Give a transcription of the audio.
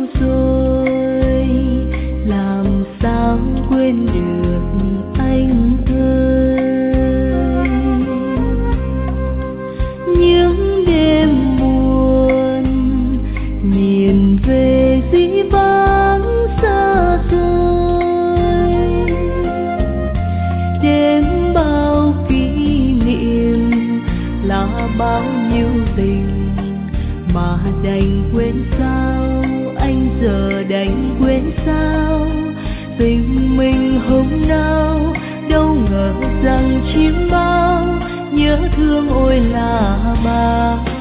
rồi, làm sao quên được anh ơi. Những đêm buồn nhìn về dĩ vãng xa xôi, đêm bao kỷ niệm là bao nhiêu tình mà đành quên sao, anh giờ đành quên sao. Tình mình hôm nào đâu ngờ rằng chim bao nhớ thương ôi là bao.